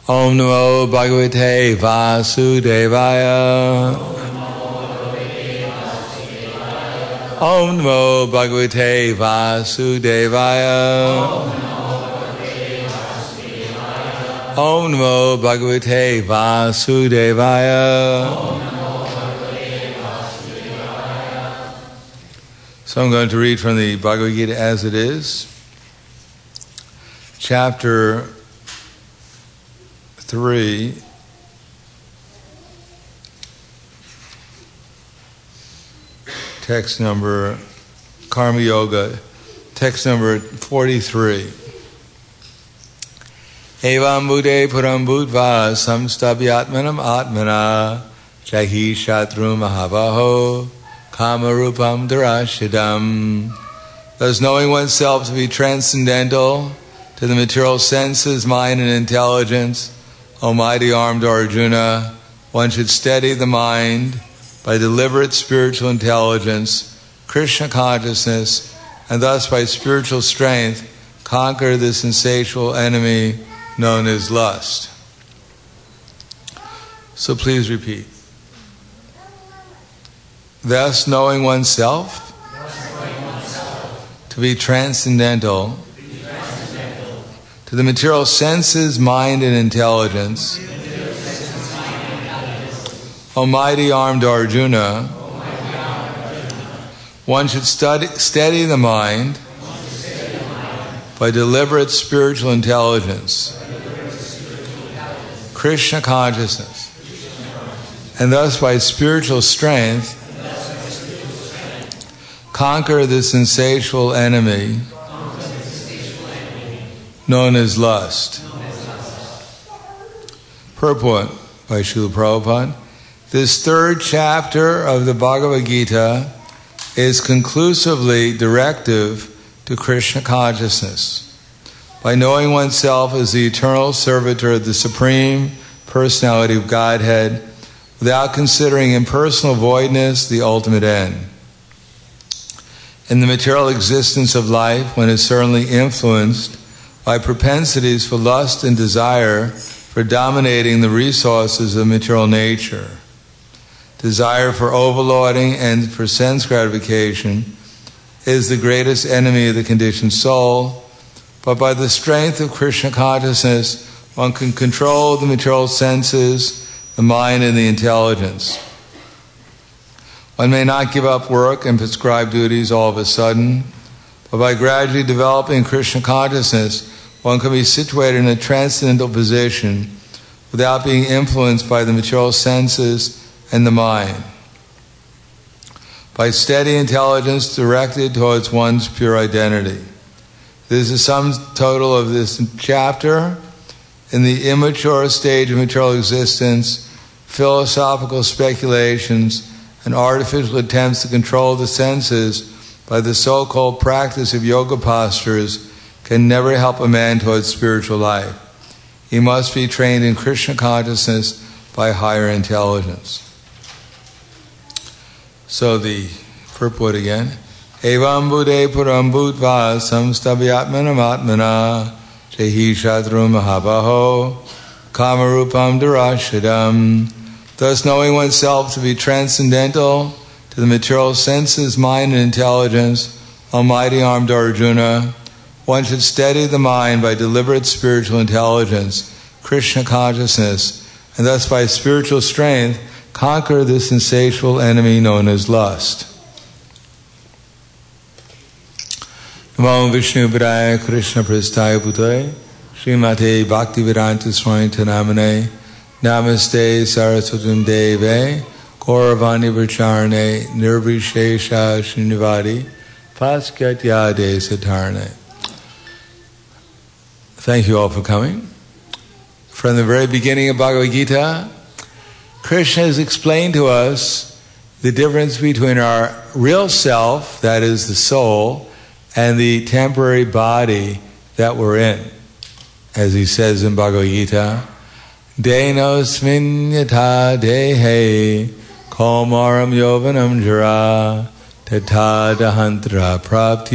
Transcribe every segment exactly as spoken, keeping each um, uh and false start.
Om Namo Bhagavate Vasudevaya. Om Namo Bhagavate Vasudevaya. Om Namo Bhagavate Vasudevaya. So I'm going to read from the Bhagavad Gita as it is. Chapter three. Text number, Karma Yoga, text number forty-three. Evam Bude Puram Budva Samstabhyatmanam Atmana Jahi Shatru Mahavaho Kamarupam Darashidam. Thus, knowing oneself to be transcendental to the material senses, mind, and intelligence, O mighty armed Arjuna, one should steady the mind by deliberate spiritual intelligence, Krishna consciousness, and thus by spiritual strength conquer this insatiable enemy known as lust. So please repeat. Thus knowing oneself, to be transcendental to the material senses, mind, and intelligence, O mighty armed Arjuna, one should study, steady the mind by deliberate spiritual intelligence, Krishna consciousness, and thus by spiritual strength conquer this insatiable enemy known as lust. Purport by Srila Prabhupada. This third chapter of the Bhagavad Gita is conclusively directive to Krishna consciousness. By knowing oneself as the eternal servitor of the Supreme Personality of Godhead, without considering impersonal voidness the ultimate end. In the material existence of life, one is certainly influenced by propensities for lust and desire for dominating the resources of material nature. Desire for overlording and for sense gratification is the greatest enemy of the conditioned soul, but by the strength of Krishna consciousness, one can control the material senses, the mind, and the intelligence. One may not give up work and prescribed duties all of a sudden, but by gradually developing Krishna consciousness, one can be situated in a transcendental position without being influenced by the material senses and the mind. By steady intelligence directed towards one's pure identity. This is the sum total of this chapter. In the immature stage of material existence, philosophical speculations and artificial attempts to control the senses by the so-called practice of yoga postures can never help a man towards spiritual life. He must be trained in Krishna consciousness by higher intelligence. So the purport again. Evam Bude Puram Bhutva Samstabhyatmanam Atmana Jahi Shatru Mahabaho Kamarupam Darashidam. Thus knowing oneself to be transcendental to the material senses, mind, and intelligence, almighty armed Arjuna, one should steady the mind by deliberate spiritual intelligence, Krishna consciousness, and thus by spiritual strength conquer this insatiable enemy known as lust. Namo Vishnu Padaya Krishna Prasthaya Bhutaya Srimate Bhaktivedanta Swami Namane Namaste Saraswatam Deve Gauravani Vracharane Nirvishesha Srinivadi Paskatya Desatarne. Thank you all for coming. From the very beginning of Bhagavad Gita, Krishna has explained to us the difference between our real self, that is the soul, and the temporary body that we're in. As he says in Bhagavad Gita, Denosmin yata dehe komaram yovanam jara tata dahantra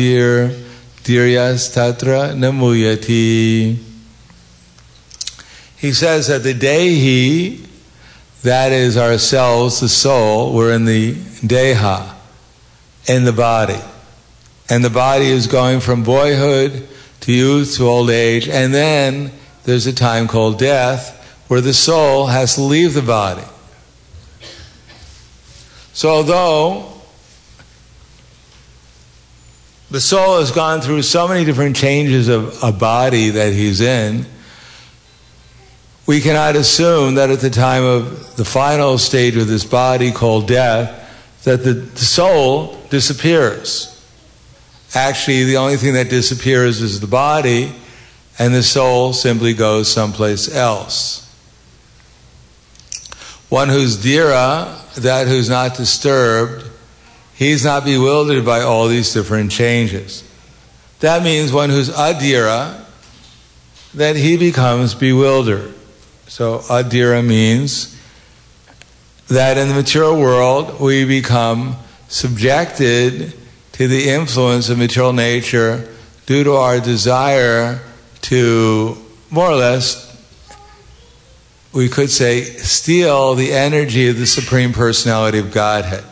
praptir diryas tatra namuyati. he says that the Dehi, that is ourselves, the soul, we're in the Deha, in the body. And the body is going from boyhood to youth to old age, and then there's a time called death where the soul has to leave the body. So although the soul has gone through so many different changes of a body that he's in, we cannot assume that at the time of the final stage of this body called death, that the, the soul disappears. Actually, the only thing that disappears is the body, and the soul simply goes someplace else. One who's dhira, that who's not disturbed, he's not bewildered by all these different changes. That means one who's adhira, that he becomes bewildered. So adhira means that in the material world we become subjected to the influence of material nature due to our desire to, more or less, we could say, steal the energy of the Supreme Personality of Godhead.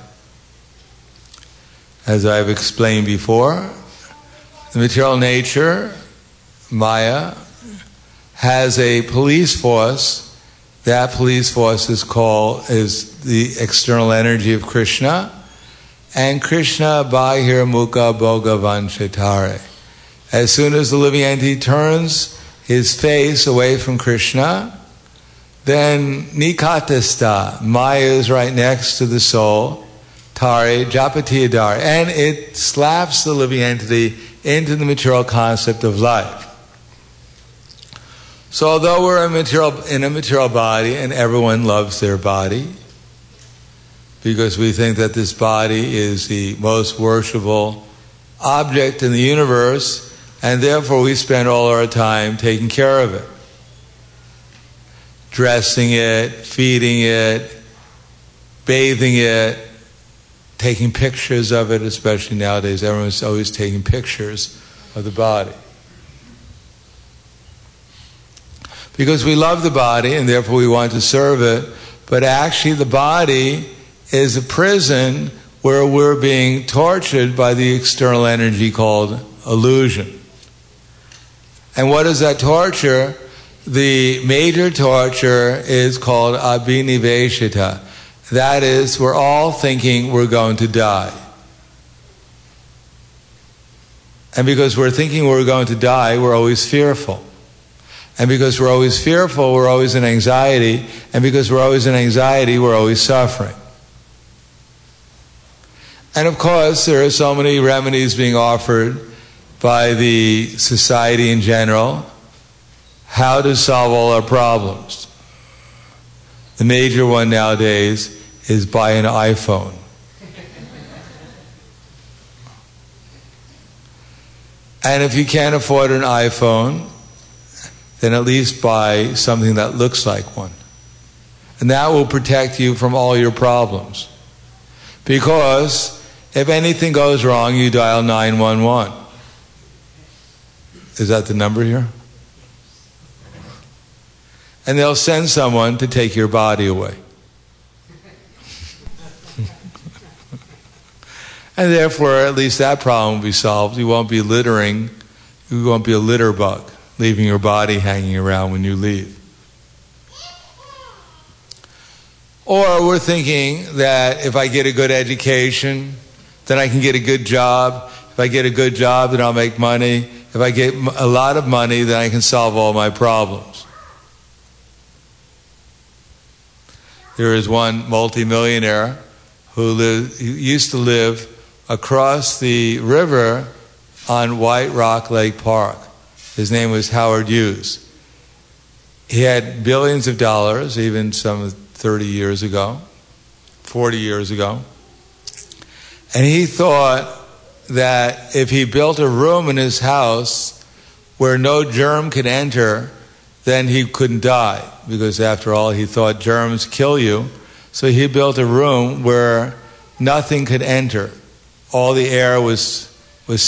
As I've explained before, the material nature, Maya, has a police force. That police force is called, is the external energy of Krishna. And Krishna bahir mukha bhogavan chetare. As soon as the living entity turns his face away from Krishna, then nikatasta, Maya is right next to the soul, tare japatiyadar, and it slaps the living entity into the material concept of life. So although we're a material, in a material body, and everyone loves their body, because we think that this body is the most worshipful object in the universe, and therefore we spend all our time taking care of it. Dressing it, feeding it, bathing it, taking pictures of it, especially nowadays. Everyone's always taking pictures of the body. Because we love the body and therefore we want to serve it, but actually the body is a prison where we're being tortured by the external energy called illusion. And what is that torture? The major torture is called abhiniveshita. That is, we're all thinking we're going to die. And because we're thinking we're going to die, we're always fearful. And because we're always fearful, we're always in anxiety. And because we're always in anxiety, we're always suffering. And of course, there are so many remedies being offered by the society in general, how to solve all our problems. The major one nowadays is buy an iPhone. And if you can't afford an iPhone, then at least buy something that looks like one. And that will protect you from all your problems. Because if anything goes wrong, you dial nine one one. Is that the number here? And they'll send someone to take your body away. And therefore, at least that problem will be solved. You won't be littering. You won't be a litter bug, leaving your body hanging around when you leave. Or we're thinking that if I get a good education, then I can get a good job. If I get a good job, then I'll make money. If I get a lot of money, then I can solve all my problems. There is one multimillionaire who, lived, who used to live across the river on White Rock Lake Park. His name was Howard Hughes. He had billions of dollars, even some thirty years ago, forty years ago. And he thought that if he built a room in his house where no germ could enter, then he couldn't die. Because after all, he thought germs kill you. So he built a room where nothing could enter. All the air was, was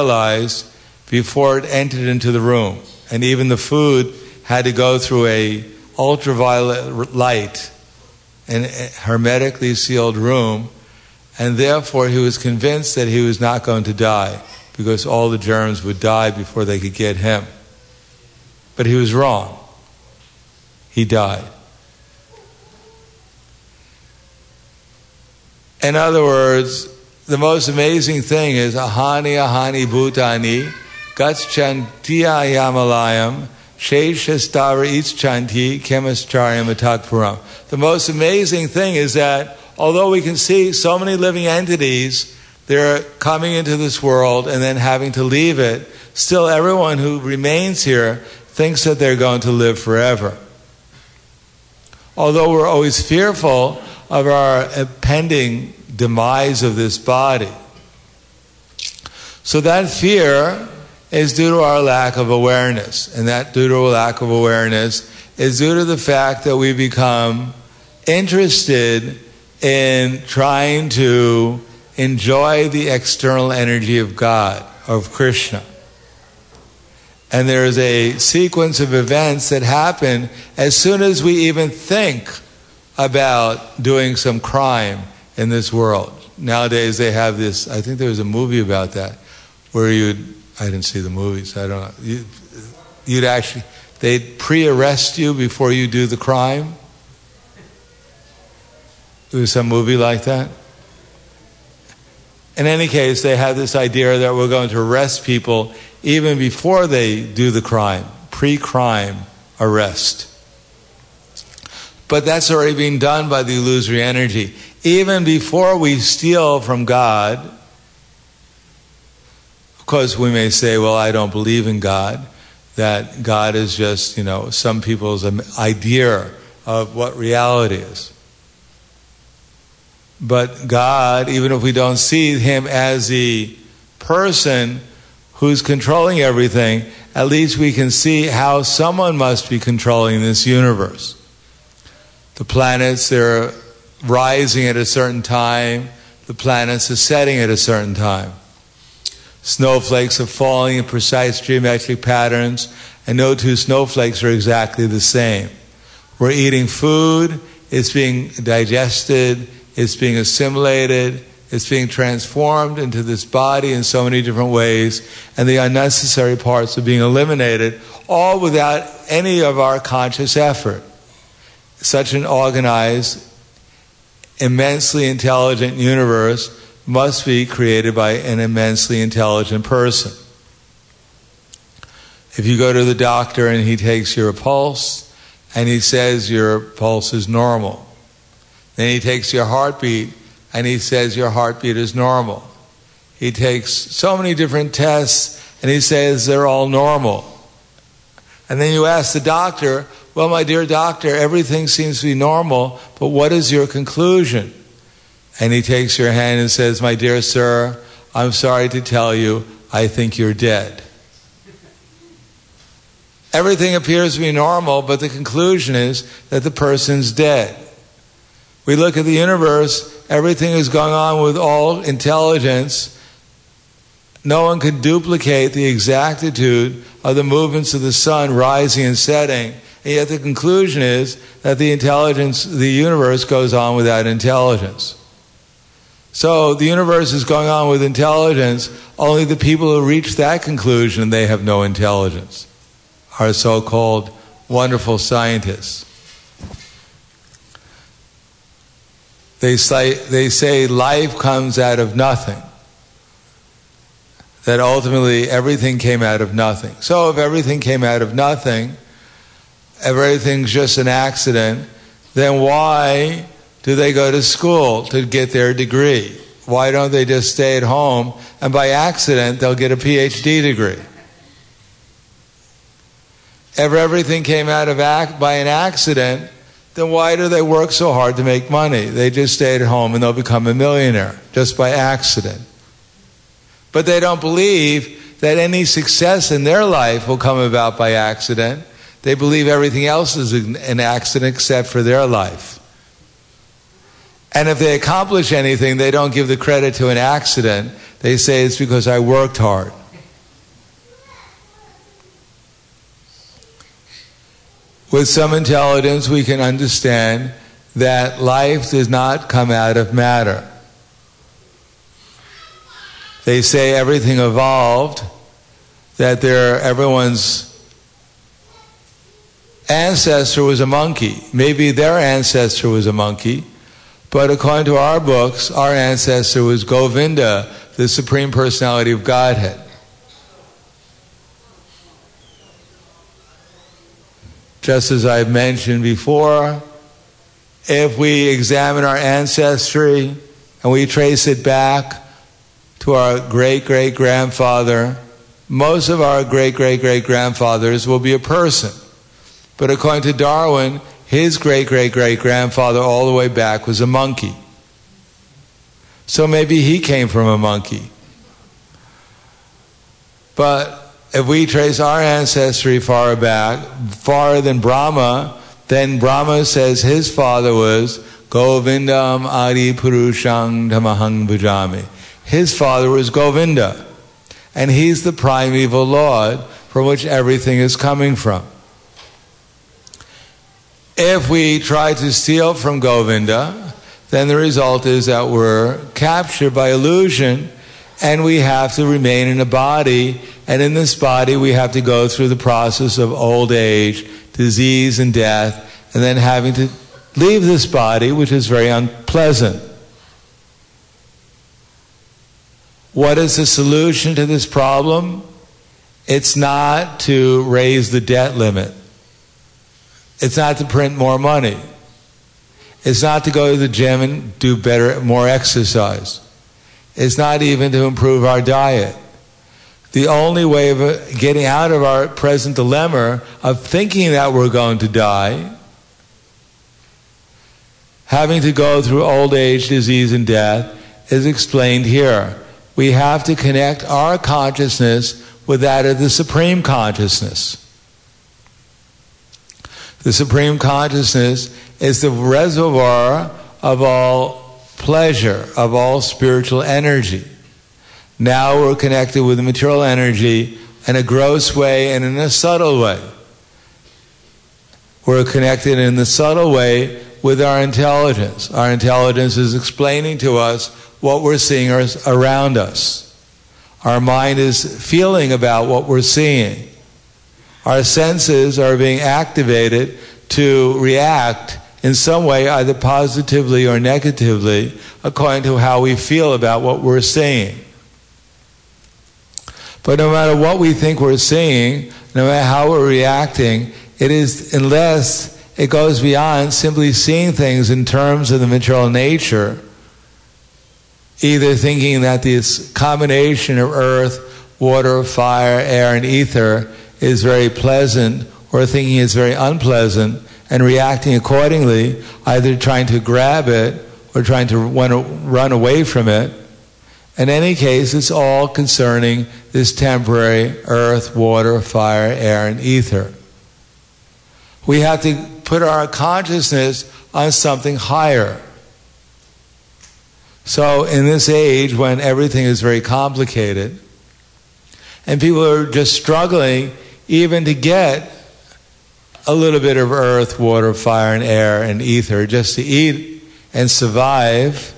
sterilized before it entered into the room. And even the food had to go through a ultraviolet light in a hermetically sealed room, and therefore he was convinced that he was not going to die because all the germs would die before they could get him. But he was wrong. He died. In other words, the most amazing thing is ahani ahani bhutani gachantiya yamalayam sheshastara ischanti chemischarya matakpuram. The most amazing thing is that although we can see so many living entities, they're coming into this world and then having to leave it, still everyone who remains here thinks that they're going to live forever. Although we're always fearful of our impending demise of this body. So that fear is due to our lack of awareness. And that due to a lack of awareness is due to the fact that we become interested in trying to enjoy the external energy of God, of Krishna. And there is a sequence of events that happen as soon as we even think about doing some crime in this world. Nowadays they have this, I think there was a movie about that, where you'd, I didn't see the movies, I don't know, you, you'd actually, they'd pre-arrest you before you do the crime. There was some movie like that. In any case, they have this idea that we're going to arrest people even before they do the crime, pre-crime arrest. But that's already being done by the illusory energy. Even before we steal from God, of course we may say, well, I don't believe in God, that God is just, you know, some people's idea of what reality is. But God, even if we don't see Him as the person who's controlling everything, at least we can see how someone must be controlling this universe. The planets, they're rising at a certain time. The planets are setting at a certain time. Snowflakes are falling in precise geometric patterns, and no two snowflakes are exactly the same. We're eating food, it's being digested, it's being assimilated, it's being transformed into this body in so many different ways, and the unnecessary parts are being eliminated, all without any of our conscious effort. Such an organized, immensely intelligent universe must be created by an immensely intelligent person. If you go to the doctor and he takes your pulse and he says your pulse is normal, then he takes your heartbeat and he says your heartbeat is normal. He takes so many different tests and he says they're all normal. And then you ask the doctor, well, my dear doctor, everything seems to be normal, but what is your conclusion? And he takes your hand and says, my dear sir, I'm sorry to tell you, I think you're dead. Everything appears to be normal, but the conclusion is that the person's dead. We look at the universe, everything is going on with all intelligence. No one can duplicate the exactitude of the movements of the sun rising and setting. And yet the conclusion is that the intelligence, the universe goes on without intelligence. So the universe is going on with intelligence, only the people who reach that conclusion, they have no intelligence, are so-called wonderful scientists. They say, they say life comes out of nothing. That ultimately everything came out of nothing. So if everything came out of nothing, if everything's just an accident, then why do they go to school to get their degree? Why don't they just stay at home and by accident they'll get a P H D degree? If everything came out of act by an accident, then why do they work so hard to make money? They just stay at home and they'll become a millionaire just by accident. But they don't believe that any success in their life will come about by accident. They believe everything else is an accident except for their life. And if they accomplish anything, they don't give the credit to an accident. They say it's because I worked hard. With some intelligence, we can understand that life does not come out of matter. They say everything evolved, that there, everyone's ancestor was a monkey. Maybe their ancestor was a monkey, but according to our books, our ancestor was Govinda, the Supreme Personality of Godhead. Just as I've mentioned before, if we examine our ancestry and we trace it back to our great-great-grandfather, most of our great-great-great-grandfathers will be a person. But according to Darwin, his great-great-great-grandfather all the way back was a monkey. So maybe he came from a monkey. But if we trace our ancestry far back, farther than Brahma, then Brahma says his father was Govindam Adi Purushang Tamahang Bhajami. His father was Govinda. And he's the primeval Lord from which everything is coming from. If we try to steal from Govinda, then the result is that we're captured by illusion and we have to remain in a body, and in this body we have to go through the process of old age, disease and death, and then having to leave this body, which is very unpleasant. What is the solution to this problem? It's not to raise the debt limit. It's not to print more money. It's not to go to the gym and do better, more exercise. It's not even to improve our diet. The only way of getting out of our present dilemma of thinking that we're going to die, having to go through old age, disease, and death, is explained here. We have to connect our consciousness with that of the Supreme Consciousness. The Supreme Consciousness is the reservoir of all pleasure, of all spiritual energy. Now we're connected with the material energy in a gross way and in a subtle way. We're connected in the subtle way with our intelligence. Our intelligence is explaining to us what we're seeing around us. Our mind is feeling about what we're seeing. Our senses are being activated to react in some way, either positively or negatively, according to how we feel about what we're seeing. But no matter what we think we're seeing, no matter how we're reacting, it is, unless it goes beyond simply seeing things in terms of the material nature, either thinking that this combination of earth, water, fire, air, and ether is very pleasant, or thinking it's very unpleasant, and reacting accordingly, either trying to grab it or trying to run away from it. In any case, it's all concerning this temporary earth, water, fire, air, and ether. We have to put our consciousness on something higher. So in this age when everything is very complicated, and people are just struggling even to get a little bit of earth, water, fire, and air, and ether just to eat and survive,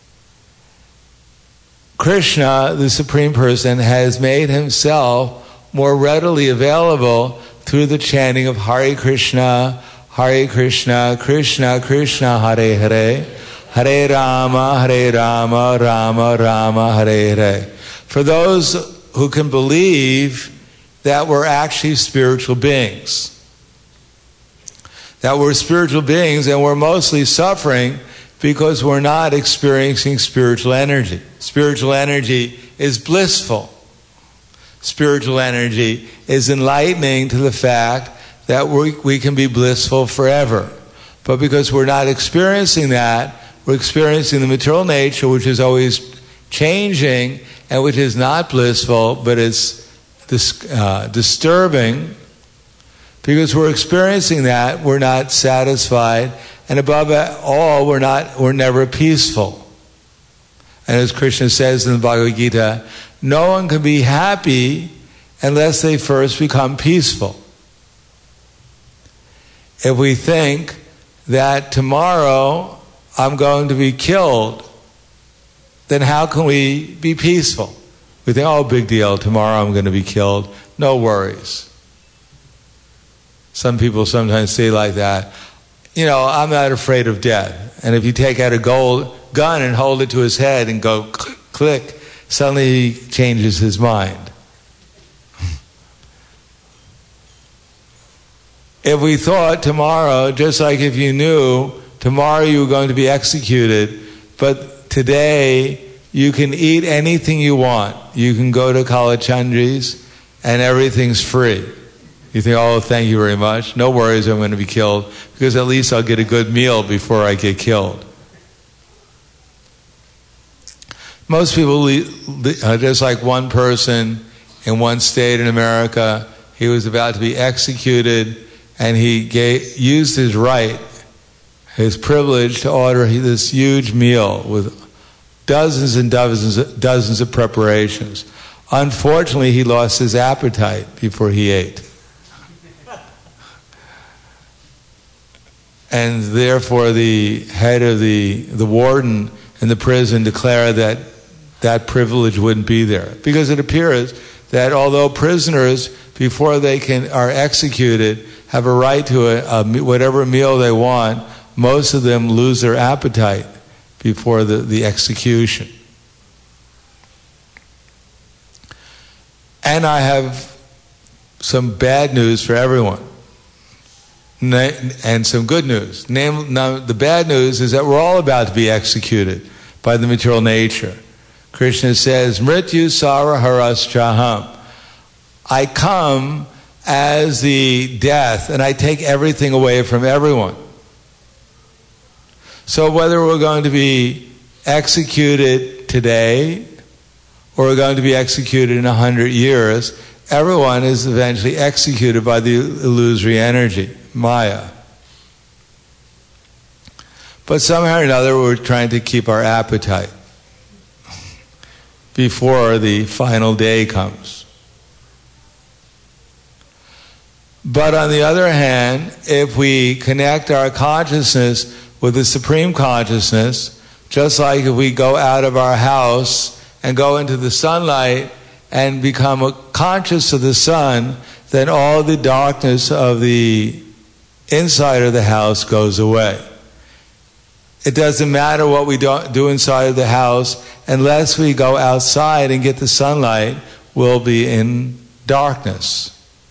Krishna, the Supreme Person, has made himself more readily available through the chanting of Hare Krishna, Hare Krishna, Krishna Krishna, Hare Hare, Hare Rama, Hare Rama, Rama Rama, Hare Hare. For those who can believe that we're actually spiritual beings, that we're spiritual beings and we're mostly suffering because we're not experiencing spiritual energy. Spiritual energy is blissful. Spiritual energy is enlightening to the fact that we, we can be blissful forever. But because we're not experiencing that, we're experiencing the material nature, which is always changing and which is not blissful, but it's dis, uh, disturbing. Because we're experiencing that, we're not satisfied, and above all, we're not, we're never peaceful. And as Krishna says in the Bhagavad Gita, no one can be happy unless they first become peaceful. if we think that tomorrow I'm going to be killed, then how can we be peaceful? We think, oh, big deal, tomorrow I'm going to be killed. No worries. Some people sometimes say like that, you know, I'm not afraid of death. And if you take out a gold gun and hold it to his head and go click, suddenly he changes his mind. If we thought tomorrow, just like if you knew tomorrow you were going to be executed, but today you can eat anything you want. You can go to Kalachandri's and everything's free. You think, oh, thank you very much. No worries, I'm going to be killed, because at least I'll get a good meal before I get killed. Most people, just like one person in one state in America, he was about to be executed, and he gave, used his right, his privilege, to order this huge meal with dozens and dozens, dozens of preparations. Unfortunately, he lost his appetite before he ate. And therefore the head of the, the warden in the prison declared that that privilege wouldn't be there. Because it appears that although prisoners, before they can are executed, have a right to a, a, whatever meal they want, most of them lose their appetite before the, the execution. And I have some bad news for everyone. And some good news. Name, now, the bad news is that we're all about to be executed by the material nature. Krishna says, Mrityu Sara Haras Chaham. I come as the death, and I take everything away from everyone. So whether we're going to be executed today, or we're going to be executed in a hundred years, everyone is eventually executed by the illusory energy, Maya. But somehow or another we're trying to keep our appetite before the final day comes. But on the other hand, if we connect our consciousness with the Supreme Consciousness, just like if we go out of our house and go into the sunlight and become conscious of the sun, then all the darkness of the inside of the house goes away. It doesn't matter what we do inside of the house, unless we go outside and get the sunlight, we'll be in darkness.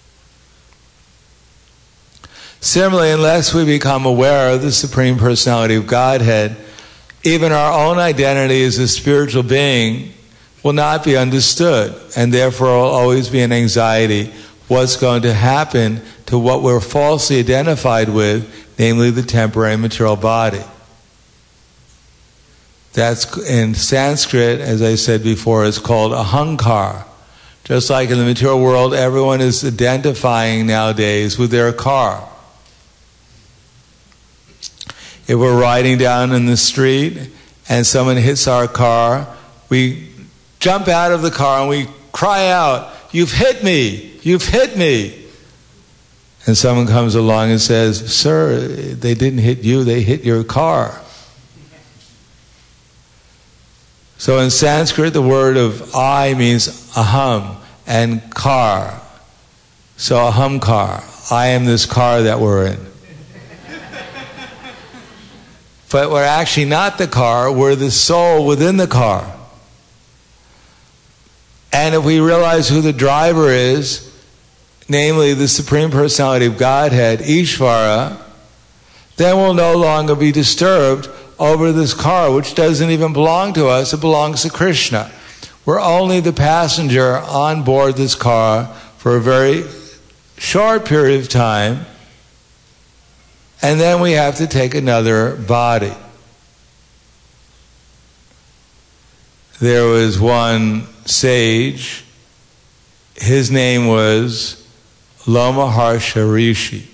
Similarly, unless we become aware of the Supreme Personality of Godhead, even our own identity as a spiritual being will not be understood, and therefore will always be an anxiety what's going to happen to what we're falsely identified with, namely the temporary material body. That's in Sanskrit, as I said before, it's called ahankar. Just like in the material world, everyone is identifying nowadays with their car. If we're riding down in the street and someone hits our car, we jump out of the car and we cry out, "You've hit me! You've hit me!" And someone comes along and says, "Sir, they didn't hit you, they hit your car." So in Sanskrit, the word of I means aham and car. So ahamkar, I am this car that we're in. But we're actually not the car, we're the soul within the car. And if we realize who the driver is, namely the Supreme Personality of Godhead, Ishvara, then we'll no longer be disturbed over this car, which doesn't even belong to us, it belongs to Krishna. We're only the passenger on board this car for a very short period of time, and then we have to take another body. There was one sage, his name was Lomaharsha Rishi.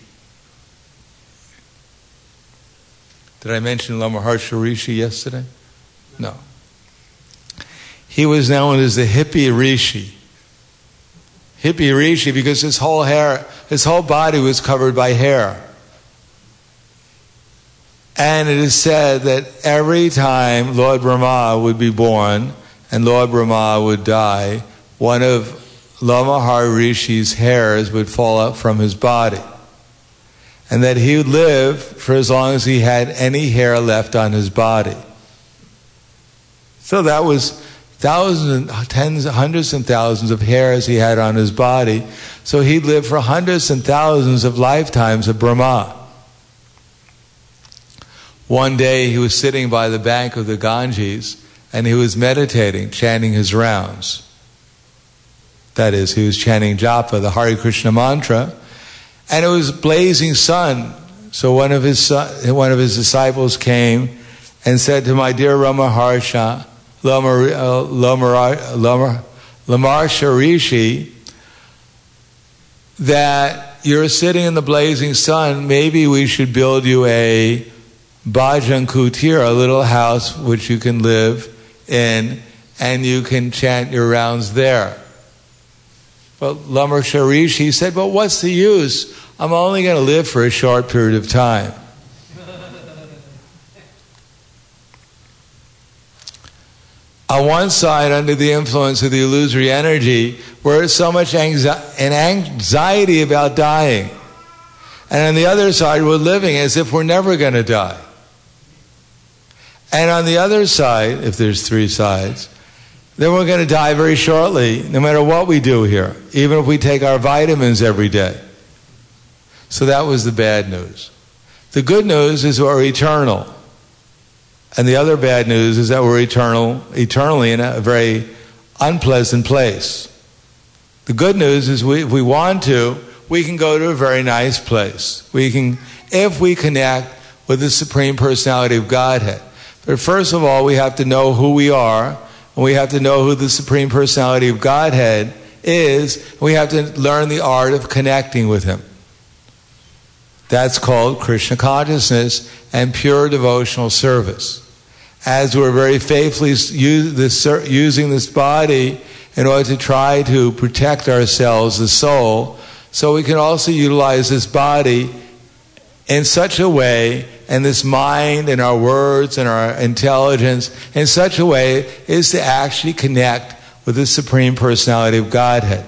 Did I mention Lomaharsha Rishi yesterday? No. He was known as the hippie Rishi. Hippie Rishi because his whole hair, his whole body was covered by hair. And it is said that every time Lord Brahma would be born and Lord Brahma would die, one of Lama Rishi's hairs would fall out from his body. And that he would live for as long as he had any hair left on his body. So that was thousands, tens, hundreds and thousands of hairs he had on his body. So he'd live for hundreds and thousands of lifetimes of Brahma. One day he was sitting by the bank of the Ganges and he was meditating, chanting his rounds. That is, he was chanting japa, the Hare Krishna mantra. And it was blazing sun. So one of his son, one of his disciples came and said to my dear Ramaharsha, Lamarsha Rishi, that you're sitting in the blazing sun, maybe we should build you a bhajan kutir, a little house which you can live in, and you can chant your rounds there. But Lamarsha Rishi said, but what's the use? I'm only going to live for a short period of time. On one side, under the influence of the illusory energy, we're so much anxi- an anxiety about dying. And on the other side, we're living as if we're never going to die. And on the other side, if there's three sides, then we're going to die very shortly, no matter what we do here, even if we take our vitamins every day. So that was the bad news. The good news is we're eternal. And the other bad news is that we're eternal, eternally in a very unpleasant place. The good news is we, if we want to, we can go to a very nice place. We can, if we connect with the Supreme Personality of Godhead. But first of all, we have to know who we are, and we have to know who the Supreme Personality of Godhead is, and we have to learn the art of connecting with Him. That's called Krishna consciousness and pure devotional service. As we're very faithfully use this, using this body in order to try to protect ourselves, the soul, so we can also utilize this body in such a way, and this mind and our words and our intelligence in such a way is to actually connect with the Supreme Personality of Godhead.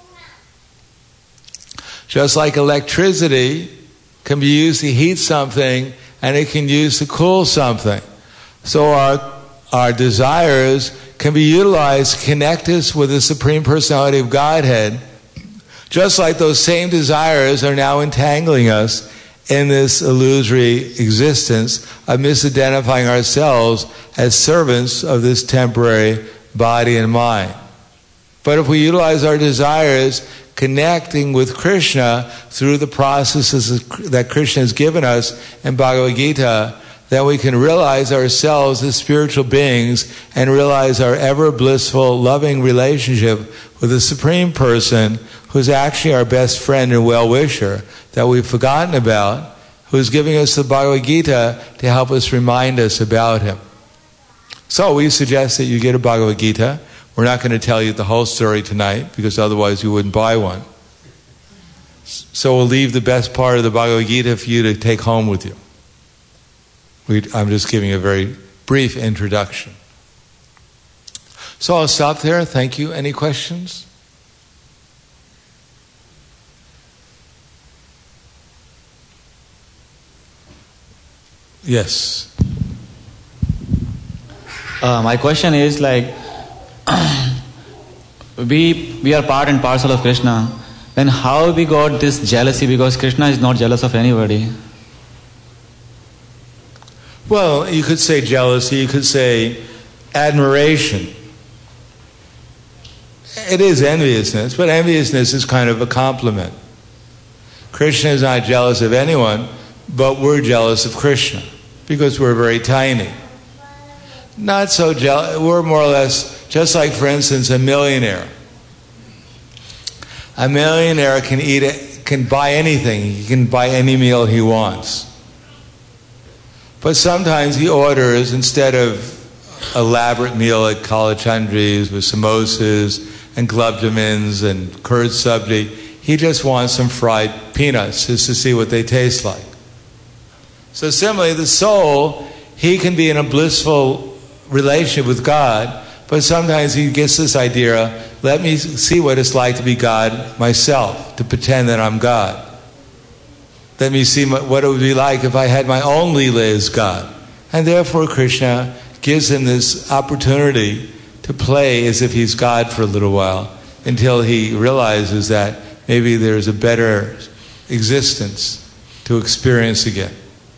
Just like electricity can be used to heat something and it can be used to cool something. So our, our desires can be utilized to connect us with the Supreme Personality of Godhead, just like those same desires are now entangling us in this illusory existence of misidentifying ourselves as servants of this temporary body and mind. But if we utilize our desires connecting with Krishna through the processes that Krishna has given us in Bhagavad Gita, then we can realize ourselves as spiritual beings and realize our ever blissful, loving relationship with the Supreme Person, who's actually our best friend and well-wisher that we've forgotten about, who's giving us the Bhagavad Gita to help us remind us about Him. So we suggest that you get a Bhagavad Gita. We're not going to tell you the whole story tonight, because otherwise you wouldn't buy one. So we'll leave the best part of the Bhagavad Gita for you to take home with you. We, I'm just giving a very brief introduction. So I'll stop there. Thank you. Any questions? Yes. Uh, my question is like, we we are part and parcel of Krishna. Then how we got this jealousy? Because Krishna is not jealous of anybody. Well, you could say jealousy, you could say admiration. It is enviousness, but enviousness is kind of a compliment. Krishna is not jealous of anyone, but we're jealous of Krishna because we're very tiny. Not so jealous, we're more or less, just like, for instance, a millionaire. A millionaire can eat it, can buy anything, he can buy any meal he wants. But sometimes he orders, instead of elaborate meal at Kalachandri's with samosas and gulab jamins and curd sabji, he just wants some fried peanuts just to see what they taste like. So similarly, the soul, he can be in a blissful relationship with God, but sometimes he gets this idea, let me see what it's like to be God myself, to pretend that I'm God. Let me see what it would be like if I had my own Leela as God. And therefore Krishna gives him this opportunity to play as if he's God for a little while, until he realizes that maybe there's a better existence to experience again.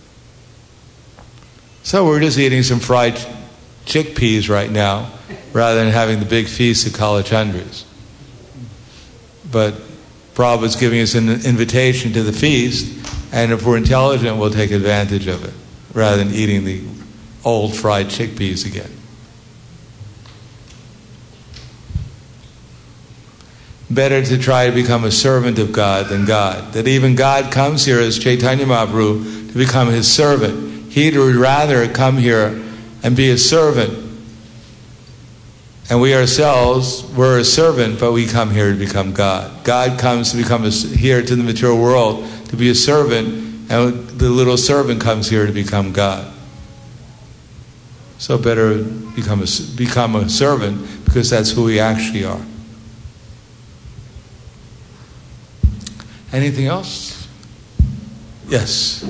So we're just eating some fried chickpeas right now, rather than having the big feast at Kalachandras. But Prabhupada's giving us an invitation to the feast, and if we're intelligent, we'll take advantage of it, rather than eating the old fried chickpeas again. Better to try to become a servant of God than God. That even God comes here as Chaitanya Mahaprabhu to become his servant. He would rather come here and be a servant. And we ourselves, we're a servant, but we come here to become God. God comes to become a, here to the material world to be a servant, and the little servant comes here to become God. So better become a, become a servant, because that's who we actually are. Anything else? Yes.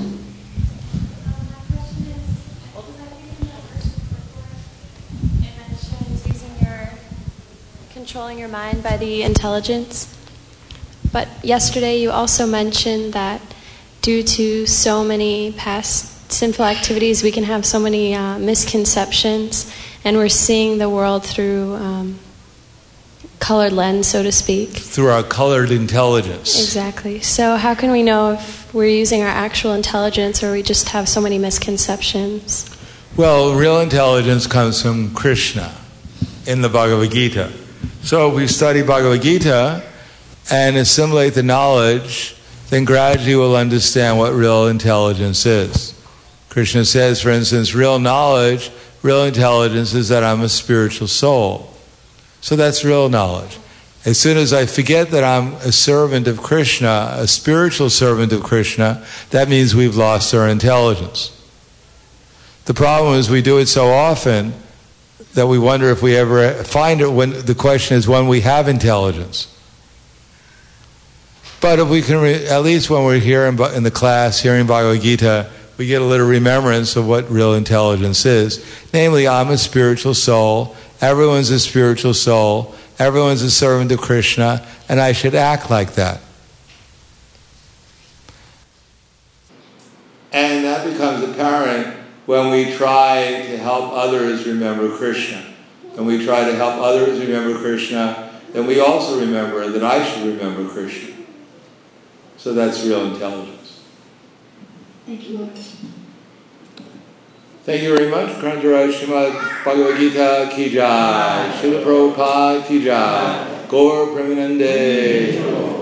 Controlling your mind by the intelligence. But yesterday you also mentioned that due to so many past sinful activities, we can have so many uh, misconceptions, and we're seeing the world through um, colored lens, so to speak. Through our colored intelligence. Exactly. So how can we know if we're using our actual intelligence, or we just have so many misconceptions? Well, real intelligence comes from Krishna in the Bhagavad Gita. So if we study Bhagavad Gita and assimilate the knowledge, then gradually we'll understand what real intelligence is. Krishna says, for instance, real knowledge, real intelligence is that I'm a spiritual soul. So that's real knowledge. As soon as I forget that I'm a servant of Krishna, a spiritual servant of Krishna, that means we've lost our intelligence. The problem is we do it so often that we wonder if we ever find it, when the question is when we have intelligence. But if we can, re- at least when we're here in, in the class, hearing Bhagavad Gita, we get a little remembrance of what real intelligence is. Namely, I'm a spiritual soul, everyone's a spiritual soul, everyone's a servant of Krishna, and I should act like that. And that becomes apparent when we try to help others remember Krishna. When we try to help others remember Krishna, then we also remember that I should remember Krishna. So that's real intelligence. Thank you, Lord. Thank you very much. Kranjara Srimad Bhagavad Gita ki jai. Srila Prabhupada ki jai. Gaur Premanande.